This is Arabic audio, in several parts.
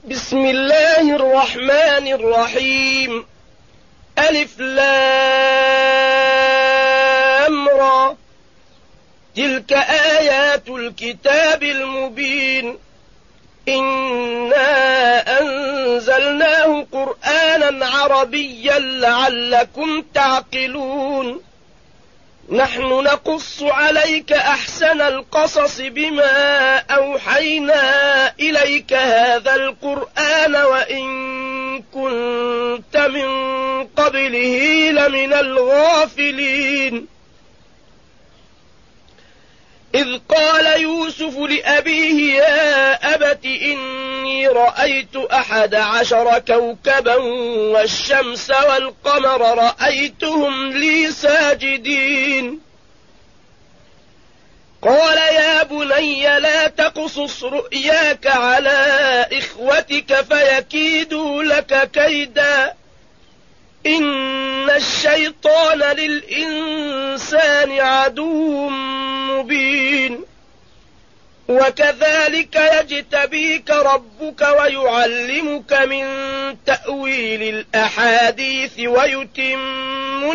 بسم الله الرحمن الرحيم. ألف لام را، تلك آيات الكتاب المبين. إنا أنزلناه قرآنا عربيا لعلكم تعقلون. نحن نقص عليك أحسن القصص بما أوحينا إليك هذا القرآن وإن كنت من قبله لمن الغافلين. إذ قال يوسف لأبيه يا أبت إني رأيت 11 كوكبا والشمس والقمر رأيتهم لي ساجدين. قال يا بني لا تقصص رؤياك على إخوتك فيكيدوا لك كيدا إن الشيطان للإنسان عدو مبين. وكذلك يجتبيك ربك ويعلمك من تأويل الأحاديث ويتم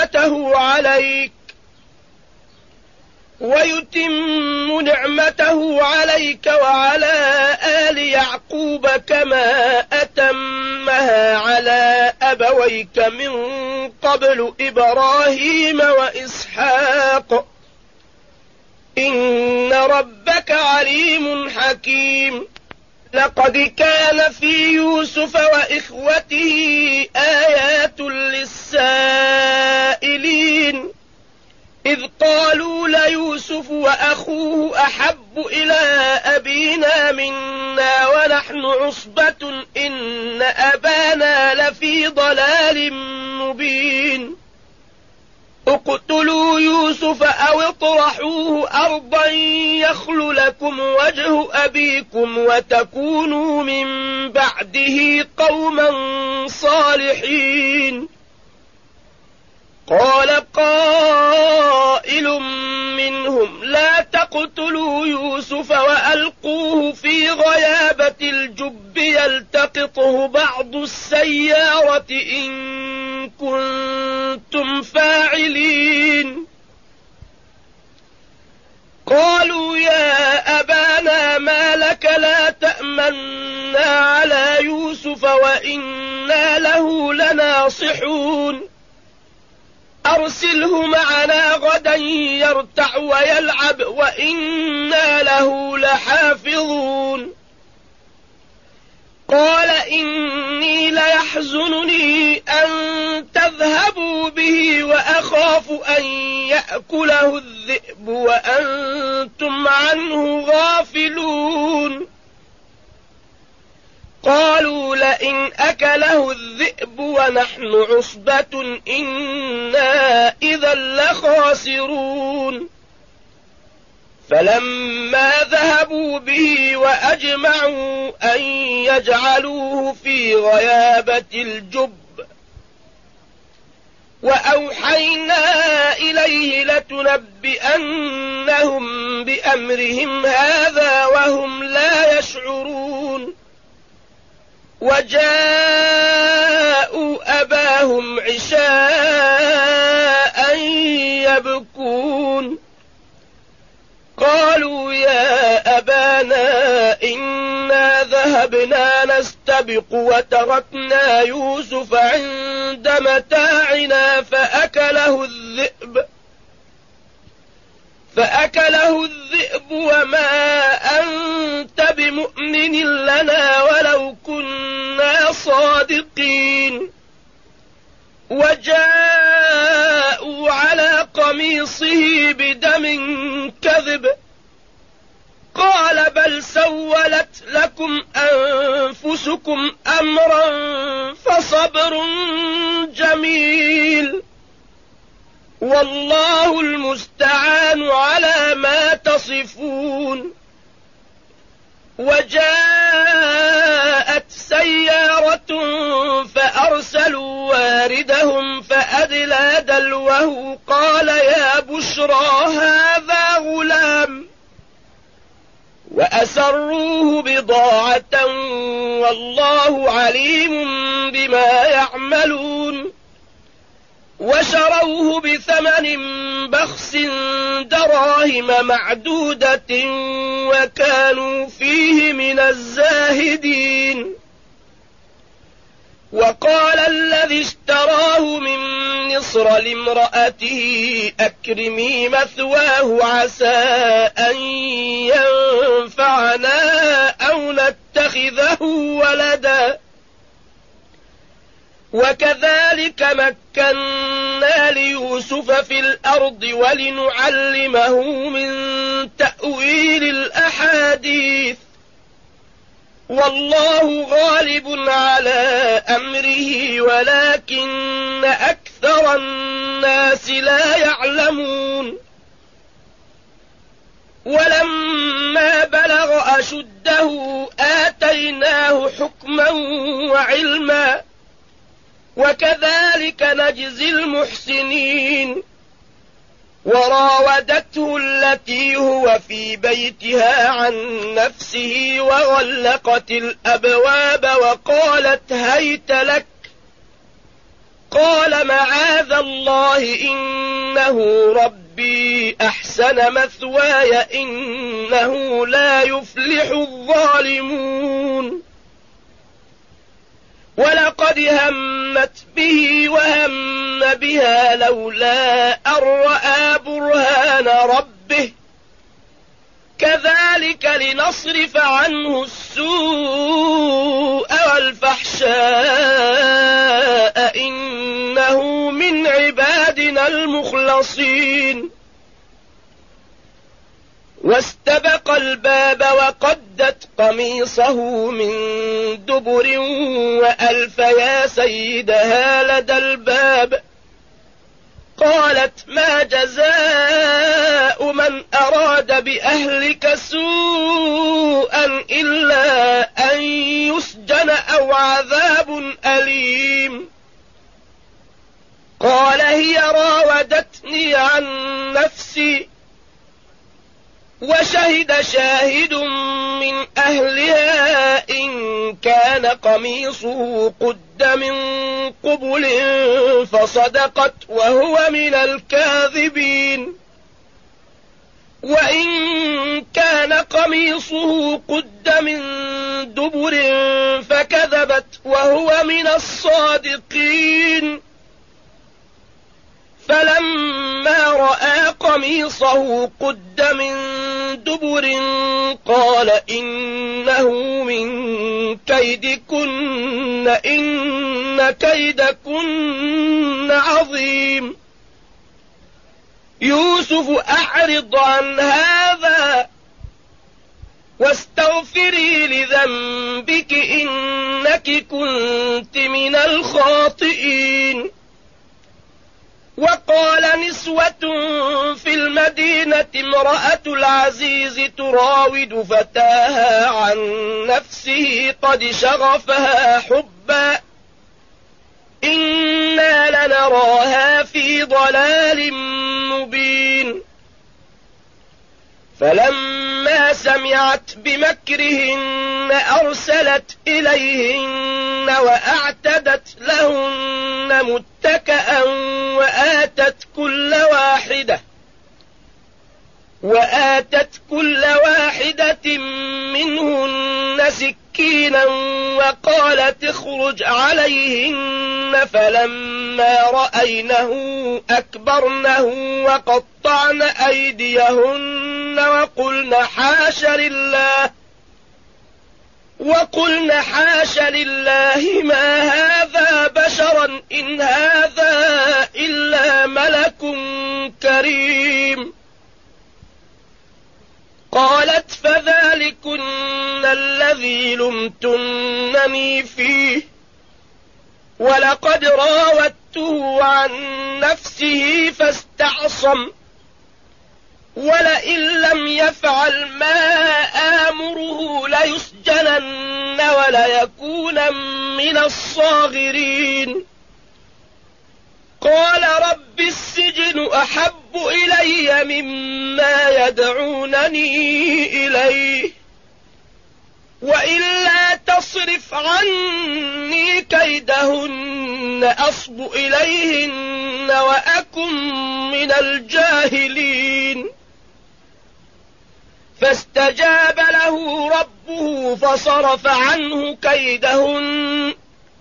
نعمته عليك وعلى آل يعقوب كما أتمها على أبويك من قبل إبراهيم وإسحاق إن ربك عليم حكيم. لقد كان في يوسف وإخوته آيات للسائلين إذ قالوا ليوسف وأخوه أحب إلى أبينا منا ونحن عصبة إن أبانا لفي ضلال مبين. اقتلوا يوسف أو اطرحوه أرضا يخل لكم وجه أبيكم وتكونوا من بعده قوما صالحين. قال قائل منهم لا تقتلوا يوسف وألقوه في غيابة الجب يلتقطه بعض السيارة إن كنتم فاعلين. قالوا يا أبانا ما لك لا تأمنا على يوسف وإنا له لناصحون. أرسله معنا غدا يرتع ويلعب وإنا له لحافظون. قال إني ليحزنني أن تذهبوا به وأخاف أن يأكله الذئب وأنتم عنه غافلون. قالوا لئن أكله الذئب ونحن عصبة إنا إذا لخاسرون. فلما ذهبوا به وأجمعوا أن يجعلوه في غيابة الجب وأوحينا إليه لتنبئنهم بأمرهم هذا وهم لا يشعرون. وجاءوا أباهم عشاء يبكون. قالوا يا أبانا إنا ذهبنا نستبق وتركنا يوسف عند متاعنا فأكله الذئب وما أنت بمؤمن لنا ولو كنا صادقين. وجاءوا على قميصه بدم كذب. قال بل سولت لكم أنفسكم أمرا فصبر جميل والله المستعان على ما تصفون. وجاءت سيارة فأرسلوا واردهم فأدلى دلوه قال يا بشرى هذا غلام وأسروه بضاعة والله عليم بما يعملون وشروه بثمن بخس دراهم معدودة وكانوا فيه من الزاهدين وقال الذي اشتراه من مصر لامرأته أكرمي مثواه عسى أن ينفعنا أو نتخذه ولدا وكذلك مكنا ليوسف في الأرض ولنعلمه من تأويل الأحاديث والله غالب على أمره ولكن أكثر الناس لا يعلمون ولما بلغ أشده آتيناه حكما وعلما وكذلك نجزي المحسنين وراودته التي هو في بيتها عن نفسه وغلقت الأبواب وقالت هيت لك قال معاذ الله إنه ربي أحسن مثواي إنه لا يفلح الظالمون ولقد همت به وهم بها لولا أن رأى برهان ربه كذلك لنصرف عنه السوء والفحشاء إنه من عبادنا المخلصين واستبق الباب وقدت قميصه من دبر وألف يا سيدها لدى الباب قالت ما جزاء من أراد بأهلك سوءا إلا أن يسجن أو عذاب أليم قال هي راودتني عن نفسي وشهد شاهد من أهلها إن كان قميصه قد من قبل فصدقت وهو من الكاذبين وإن كان قميصه قد من دبر فكذبت وهو من الصادقين فلما رأى قميصه قد من دبر قال إنه من كيدكن إن كيدكن عظيم يوسف أعرض عن هذا واستغفري لذنبك إنك كنت من الخاطئين وقال نسوة في المدينة امرأة العزيز تراود فتاها عن نفسه قد شغفها حبا إنا لنراها في ضلال مبين فلما سمعت بمكرهن أرسلت إليهن وأعتدت لهن متكأ وآتت كل واحدة منهن سكينا وقالت اخرج عليهن فلما رأينه أكبرنه وقطعن أيديهن وقلن حاش لله ما هذا بشرا إن هذا إلا ملك كريم قالت فذلكن الذي لمتنني فيه ولقد راودته عن نفسه فاستعصم ولئن لم يفعل ما آمره ليسجنن وليكون من الصاغرين قال رب السجن أحب إلي مما يدعونني إليه وإلا تصرف عني كيدهن أصب إليهن وأكن من الجاهلين فاستجاب له ربه فصرف عنه كيدهن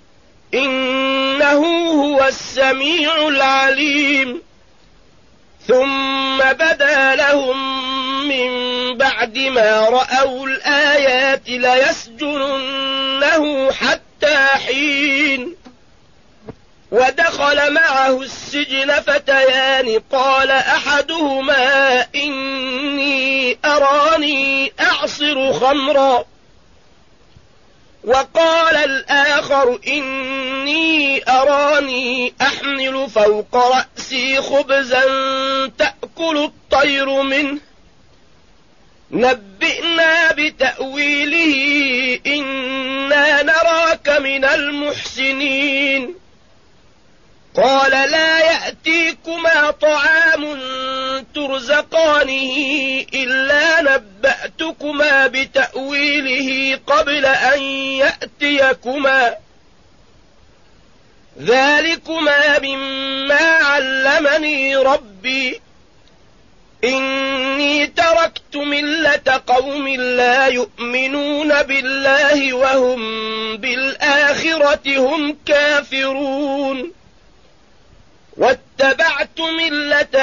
إنه هو السميع العليم ثم بدا لهم من بعد ما رأوا الآيات ليسجننه حتى حين ودخل معه السجن فتيان قال أحدهما إني أراني أعصر خمرا وقال الآخر إني أراني أحمل فوق رأسي خبزا تأكل الطير منه نبئنا بتأويله إنا نراك من المحسنين قال لا يأتيكما طعام ترزقانه إلا نبأتكما بتأويله قبل أن يأتيكما ذلكما مما علمني ربي إني تركت ملة قوم لا يؤمنون بالله وهم بالآخرة هم كافرون واتبعت ملة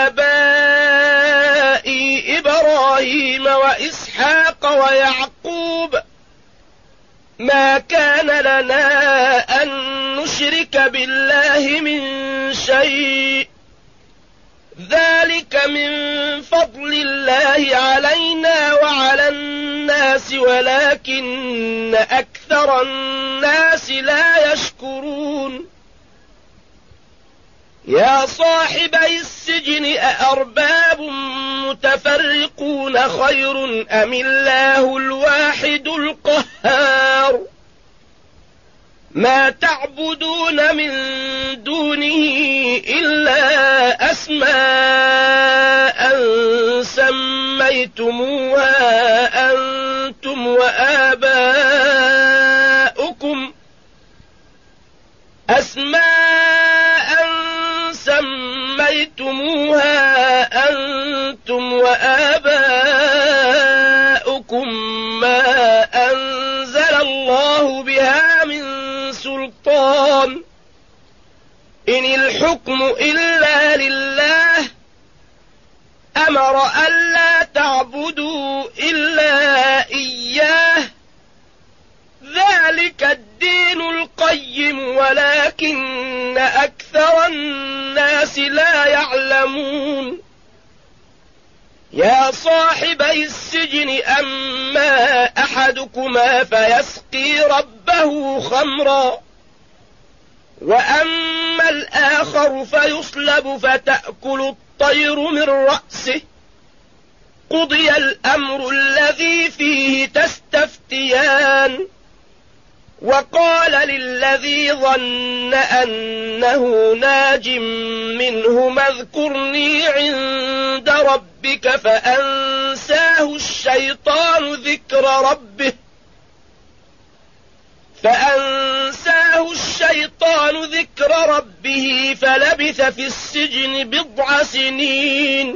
آبائي إبراهيم وإسحاق ويعقوب ما كان لنا أن نشرك بالله من شيء ذلك من فضل الله علينا وعلى الناس ولكن أكثر الناس لا يشكرون يا صاحبي السجن أأرباب متفرقون خير أم الله الواحد القهار ما تعبدون من دونه إلا أسماء سميتموها أنتم وآباؤكم ما أنزل الله بها من سلطان إن الحكم إلا لله أمر ألا تعبدوا إلا إياه ذلك الدين القيم ولكن أكثر الناس لا يعلمون يا صاحبي السجن أما أحدكما فيسقي ربه خمرا وأما الآخر فيصلب فتأكل الطير من رأسه قضي الأمر الذي فيه تستفتيان وقال للذي ظن أنه ناج منهما اذكرني عند ربك فأنساه الشيطان ذكر ربه فلبث في السجن 9 سنين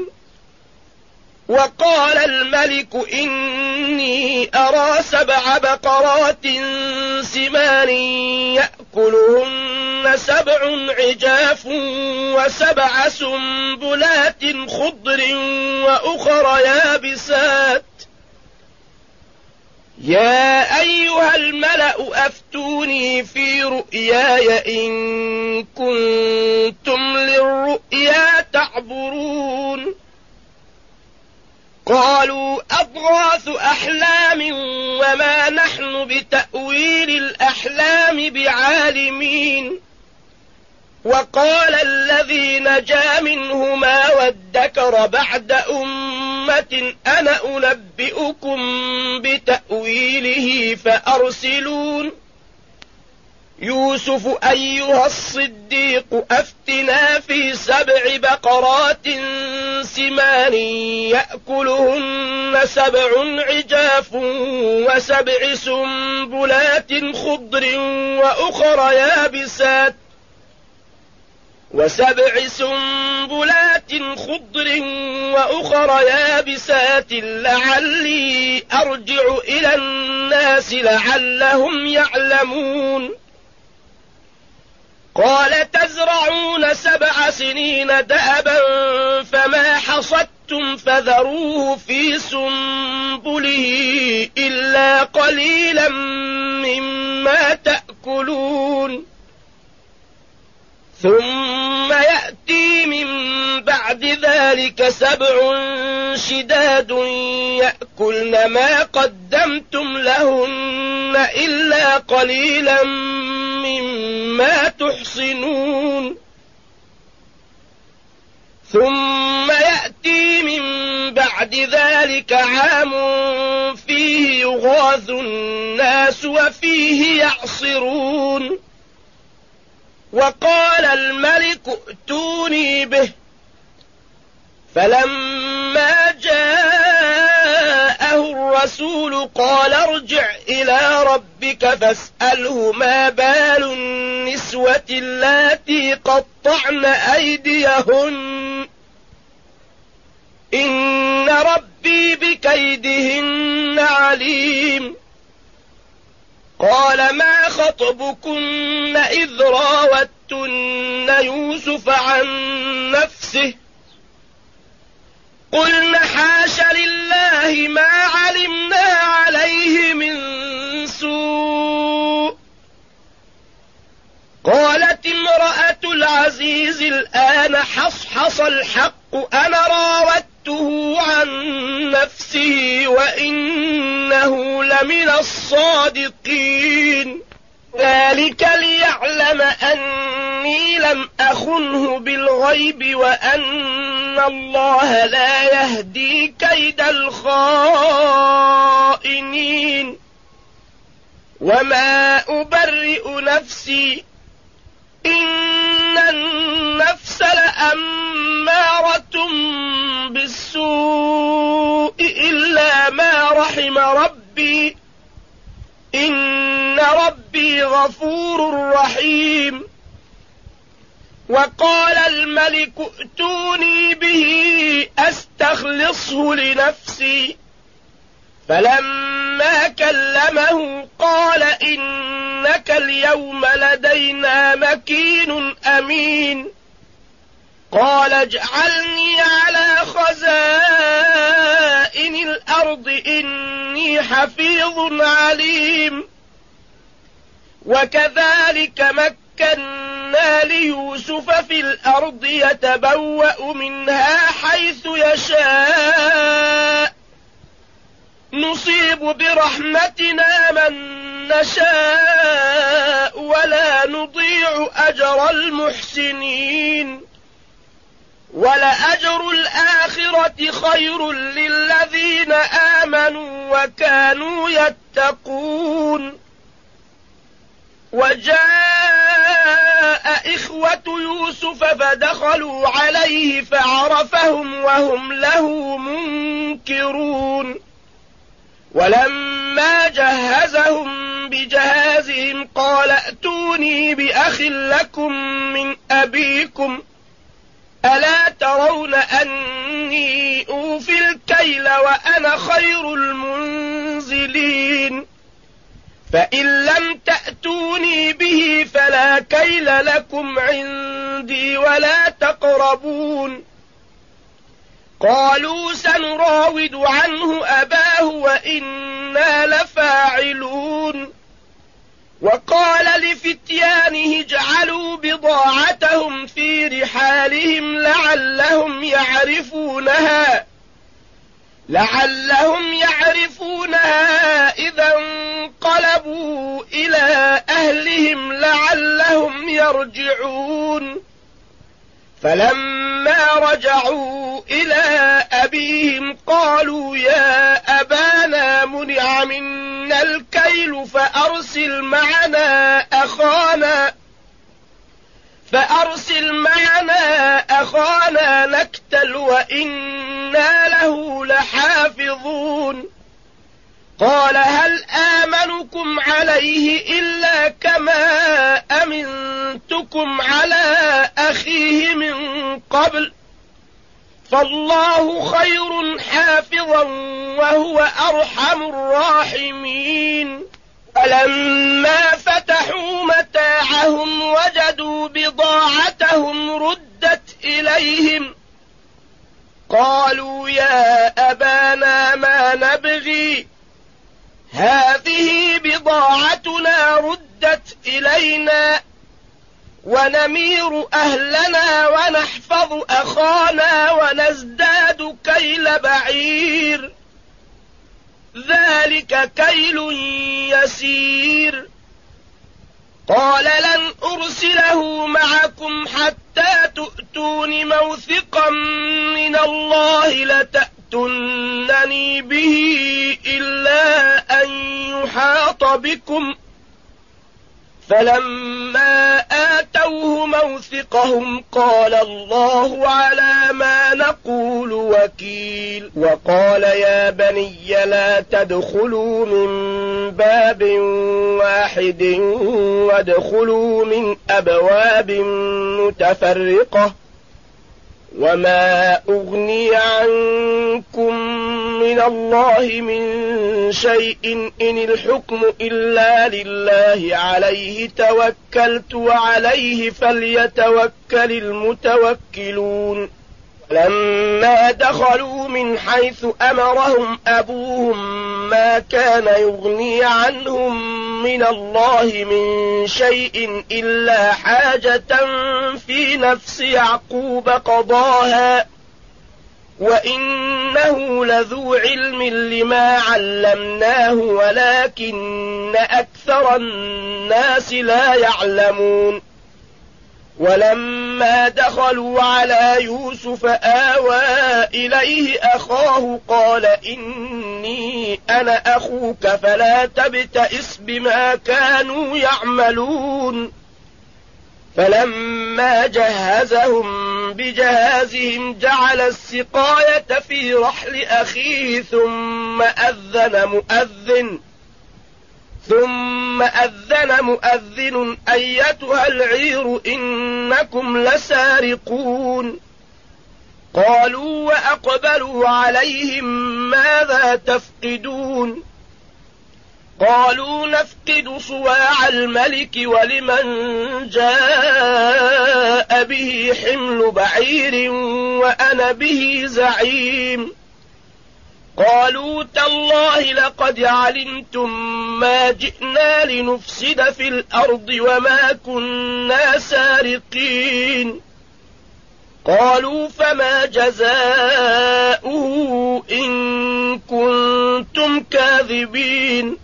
وقال الملك إني أرى 7 بقرات سمان يأكلهن 7 عجاف و7 سنبلات خضر وأخر يابسات يا أيها الملأ أفتوني في رؤياي إن كنتم للرؤيا تعبرون قالوا أضغاث أحلام وما نحن بتأويل الأحلام بعالمين وقال الذي نجا منهما وادكر بعد أمة أنا أنبئكم بتأويله فأرسلون يوسف أيها الصديق أفتنا في 7 بقرات سمان يأكلهن 7 عجاف و7 سنبلات خضر وأخر يابسات لعلي أرجع إلى الناس لعلهم يعلمون قال تزرعون 7 سنين دأبا فما حصدتم فذروه في سنبله إلا قليلا مما تأكلون ثم يأتي من بعد ذلك 7 شداد يأكلن ما قدمتم لهن إلا قليلا مما تحصنون ثم يأتي من بعد ذلك عام فيه يغاث الناس وفيه يعصرون وقال الملك ائتوني به فلما جاءه الرسول قال ارجع إلى ربك فاسأله ما بال النسوة اللاتي قطعن أيديهن إن ربي بكيدهن عليم قال ما خطبكن إذ راوتن يوسف عن نفسه قلن حاش لله ما علمنا عليه من سوء قالت امرأة العزيز الآن حصحص الحق أنا راودته عن نفسه وإنه لمن الصادقين ذلك ليعلم أني لم أخنه بالغيب وأن الله لا يهدي كيد الخائنين وما أبرئ نفسي إن النفس لأمارة بالسوء إلا ما رحم ربي إن ربي غفور رحيم وقال الملك ائتوني به أستخلصه لنفسي فلما كلمه قال إنك اليوم لدينا مكين أمين قال اجعلني على خزائن الأرض إني حفيظ عليم وكذلك مكنا ليوسف في الأرض يتبوأ منها حيث يشاء نصيب برحمتنا من نشاء ولا نضيع أجر المحسنين ولأجر الآخرة خير للذين آمنوا وكانوا يتقون وجاء إخوة يوسف فدخلوا عليه فعرفهم وهم له منكرون ولما جهزهم بجهازهم قال ائتوني بأخ لكم من أبيكم ألا ترون أني أوفي الكيل وأنا خير المنزلين فإن لم تأتوني به فلا كيل لكم عندي ولا تقربون قالوا سنراود عنه أباه وإنا لفاعلون وقال لفتيانه اجعلوا بضاعتهم في رحالهم لعلهم يعرفونها إذا انقلبوا إلى أهلهم لعلهم يرجعون فلما رجعوا إلى أبيهم قالوا يا أبانا منع منا الكيل فأرسل معنا أخانا نكتل وإنا له لحافظون. قال هل آمنكم عليه إلا كما أمنتكم على أخيه من قبل فالله خير حافظا وهو أرحم الراحمين. ولما فتحوا متاعهم وجدوا بضاعتهم ردت إليهم قالوا يا أبانا ما نبغي هذه بضاعتنا ردت إلينا ونمير أهلنا ونحفظ أخانا ونزداد كيل بعير ذلك كيل يسير. قال لن أرسله معكم حتى تؤتون موثقا من الله لتأتونني به إلا أن يحاط بكم. فلما آتوه موثقهم قال الله على ما نقول وكيل. وقال يا بني لا تدخلوا من باب واحد وادخلوا من أبواب متفرقة وما أغني عنكم من الله من شيء إن الحكم إلا لله عليه توكلت وعليه فليتوكل المتوكلون. لما دخلوا من حيث أمرهم أبوهم ما كان يغني عنهم من الله من شيء إلا حاجة في نفس يعقوب قضاها وإنه لذو علم لما علمناه ولكن أكثر الناس لا يعلمون. ولما دخلوا على يوسف آوى إليه أخاه قال إني أنا أخوك فلا تبتئس بما كانوا يعملون. فلما جهزهم بجهازهم جعل السقاية في رحل أخيه ثم أذن مؤذن أيتها العير إنكم لسارقون. قالوا وأقبلوا عليهم ماذا تفقدون. قالوا نفقد صواع الملك ولمن جاء به حمل بعير وأنا به زعيم. قالوا تالله لقد علمتم ما جئنا لنفسد في الأرض وما كنا سارقين. قالوا فما جزاؤه إن كنتم كاذبين.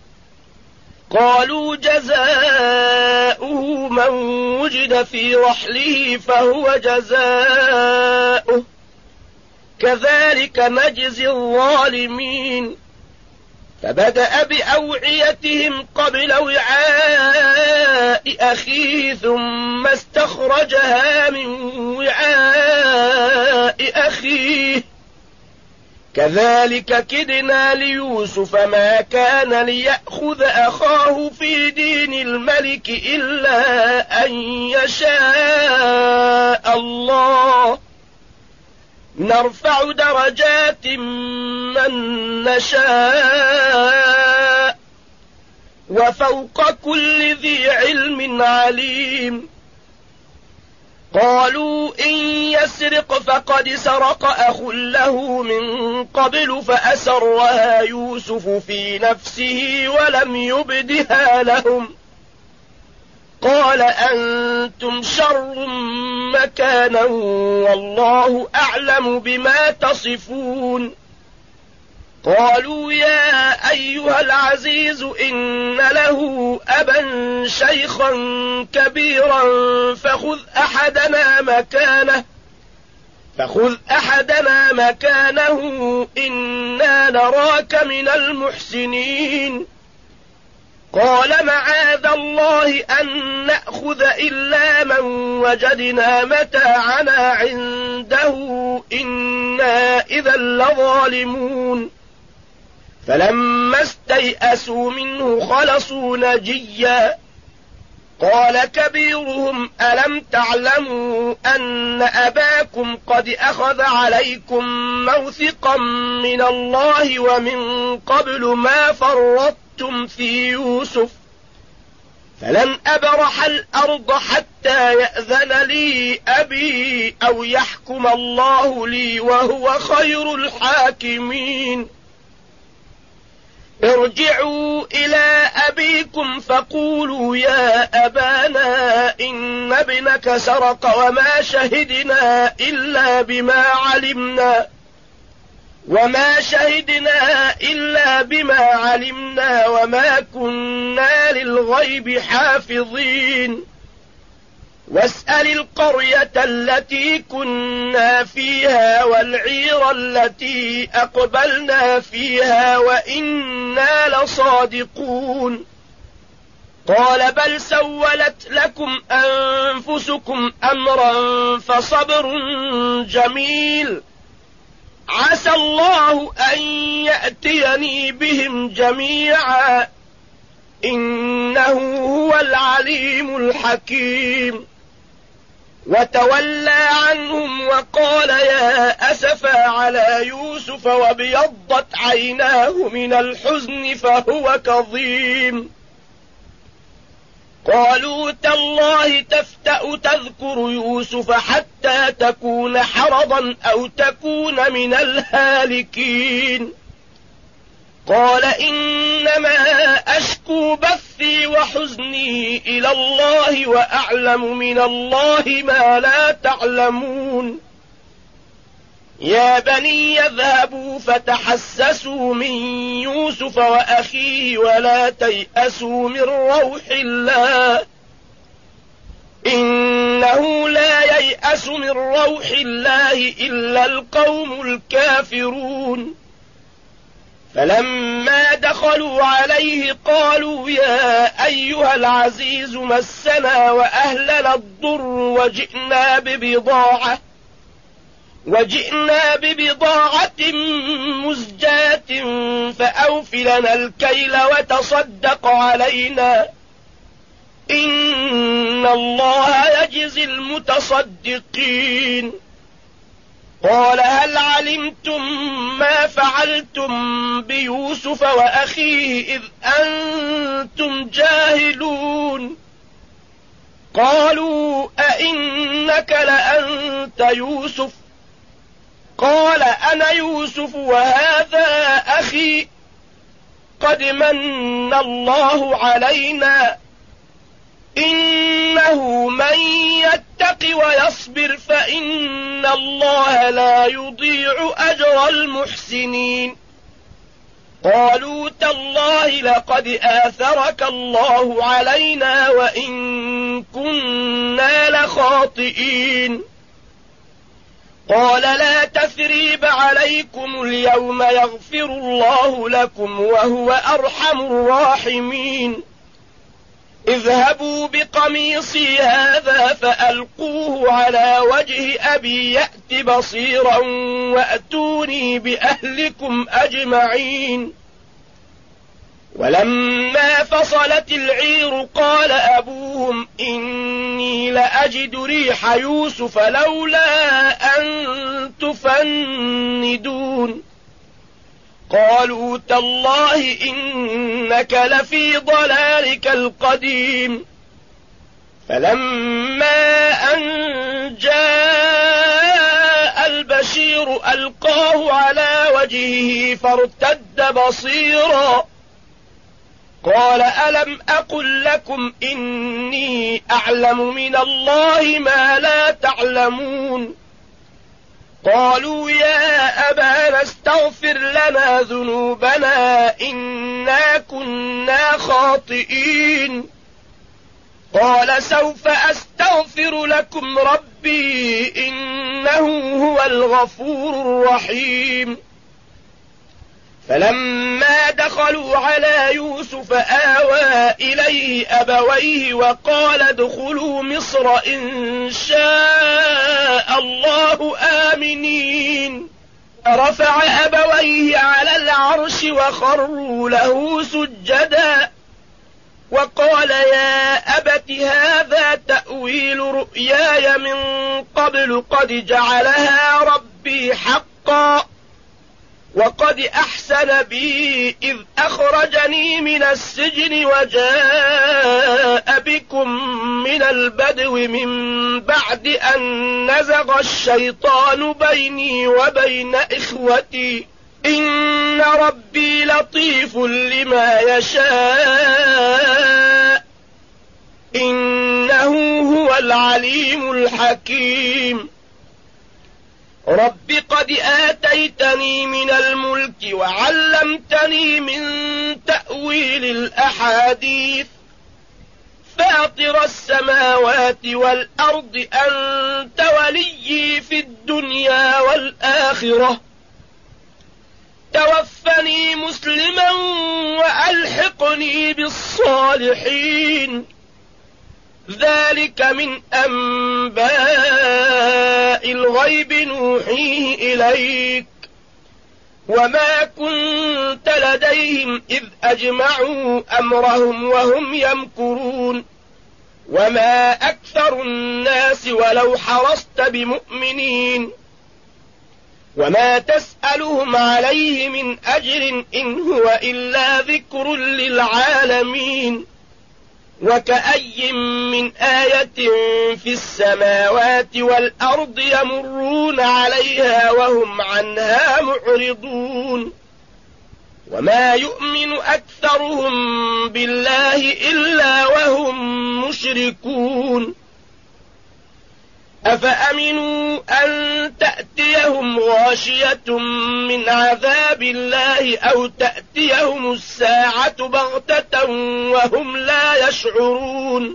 قالوا جزاؤه من وجد في رحله فهو جزاؤه كذلك نجزي الظالمين. فبدأ بأوعيتهم قبل وعاء أخيه ثم استخرجها من وعاء أخيه كذلك كدنا ليوسف ما كان ليأخذ أخاه في دين الملك إلا أن يشاء الله نرفع درجات من نشاء وفوق كل ذي علم عليم. قالوا إن يسرق فقد سرق أخ له من قبل فأسرها يوسف في نفسه ولم يبدها لهم. قال أنتم شر مكانا والله أعلم بما تصفون. قالوا يا أيها العزيز إن له أبا شيخا كبيرا فخذ أحدنا مكانه إنا نراك من المحسنين قال معاذ الله أن نأخذ إلا من وجدنا متاعنا عنده إنا إذا لظالمون فلما استيئسوا منه خلصوا نجيا قال كبيرهم ألم تعلموا أن أباكم قد أخذ عليكم موثقا من الله ومن قبل ما فرطتم في يوسف فلن أبرح الأرض حتى يأذن لي أبي أو يحكم الله لي وهو خير الحاكمين ارجعوا إلى أبيكم فقولوا يا أبانا إن ابنك سرق وما شهدنا إلا بما علمنا وما كنا للغيب حافظين واسأل القرية التي كنا فيها والعير التي أقبلنا فيها وإنا لصادقون قال بل سولت لكم أنفسكم أمرا فصبر جميل عسى الله أن يأتيني بهم جميعا إنه هو العليم الحكيم وتولى عنهم وقال يا أسفا على يوسف وابيضت عيناه من الحزن فهو كظيم قالوا تالله تفتأ تذكر يوسف حتى تكون حرضا أو تكون من الهالكين قال إنما أشكو بثي وحزني إلى الله وأعلم من الله ما لا تعلمون يا بني يذهبوا فتحسسوا من يوسف وأخيه ولا تيأسوا من روح الله إنه لا ييأس من روح الله إلا القوم الكافرون فلما دخلوا عليه قالوا يا أيها العزيز مسنا وأهلنا الضر وجئنا ببضاعة مزجاة فأوف لنا الكيل وتصدق علينا إن الله يجزي المتصدقين قال هل علمتم ما فعلتم بيوسف وأخيه إذ أنتم جاهلون قالوا أئنك لأنت يوسف قال أنا يوسف وهذا أخي قد من الله علينا إنه من يتق ويصبر فإن الله لا يضيع أجر المحسنين قالوا تالله لقد آثرك الله علينا وإن كنا لخاطئين قال لا تثريب عليكم اليوم يغفر الله لكم وهو أرحم الراحمين اذهبوا بقميصي هذا فألقوه على وجه أبي يأت بصيرا وأتوني بأهلكم أجمعين ولما فصلت العير قال أبوهم إني لأجد ريح يوسف لولا أن تفندون قالوا تالله إنك لفي ضلالك القديم فلما أن جاء البشير ألقاه على وجهه فارتد بصيرا قال ألم أقل لكم إني أعلم من الله ما لا تعلمون قالوا يا أبانا استغفر لنا ذنوبنا إنا كنا خاطئين. قال سوف أستغفر لكم ربي إنه هو الغفور الرحيم. فلما دخلوا على يوسف آوى إليه أبويه وقال ادخلوا مصر إن شاء الله آمنين. رفع أبويه على العرش وخروا له سجدا وقال يا أبت هذا تأويل رؤياي من قبل قد جعلها ربي حقا وقد أحسن بي إذ أخرجني من السجن وجاء بكم من البدو من بعد أن نزغ الشيطان بيني وبين إخوتي إن ربي لطيف لما يشاء إنه هو العليم الحكيم. رب قد آتيتني من الملك وعلمتني من تأويل الأحاديث فاطر السماوات والأرض أنت وليي في الدنيا والآخرة توفني مسلما وألحقني بالصالحين. ذلك من أنباء الغيب نوحيه إليك وما كنت لديهم إذ أجمعوا أمرهم وهم يمكرون وما أكثر الناس ولو حرصت بمؤمنين وما تسألهم عليه من أجر إن هو إلا ذكر للعالمين. وكأي من آية في السماوات والأرض يمرون عليها وهم عنها معرضون وما يؤمن أكثرهم بالله إلا وهم مشركون. أفأمنوا أن تأتيهم غاشية من عذاب الله أو تأتيهم الساعة بغتة وهم لا يشعرون.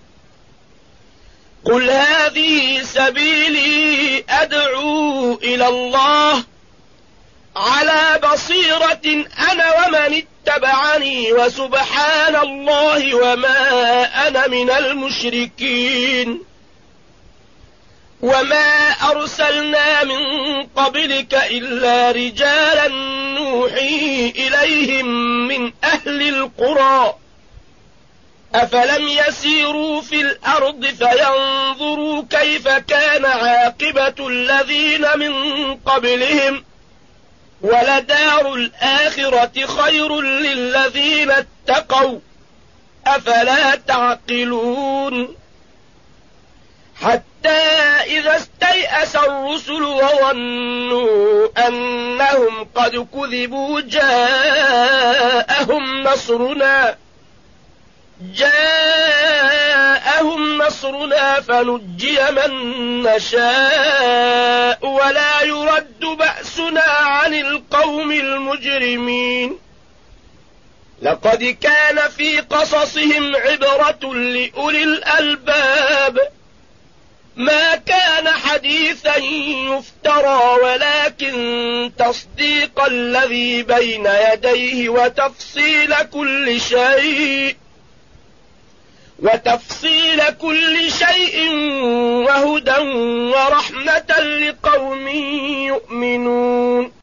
قل هذه سبيلي أدعو إلى الله على بصيرة أنا ومن اتبعني وسبحان الله وما أنا من المشركين. وما أرسلنا من قبلك إلا رجالا نوحي إليهم من أهل القرى أفلم يسيروا في الأرض فينظروا كيف كان عاقبة الذين من قبلهم ولدار الآخرة خير للذين اتقوا أفلا تعقلون. حتى إذا استيأس الرسل وظنوا أنهم قد كذبوا جاءهم نصرنا فنجي من نشاء ولا يرد بأسنا عن القوم المجرمين. لقد كان في قصصهم عبرة لأولي الألباب ما كان حديثا يفترى ولكن تصديق الذي بين يديه وتفصيل كل شيء وهدى ورحمة لقوم يؤمنون.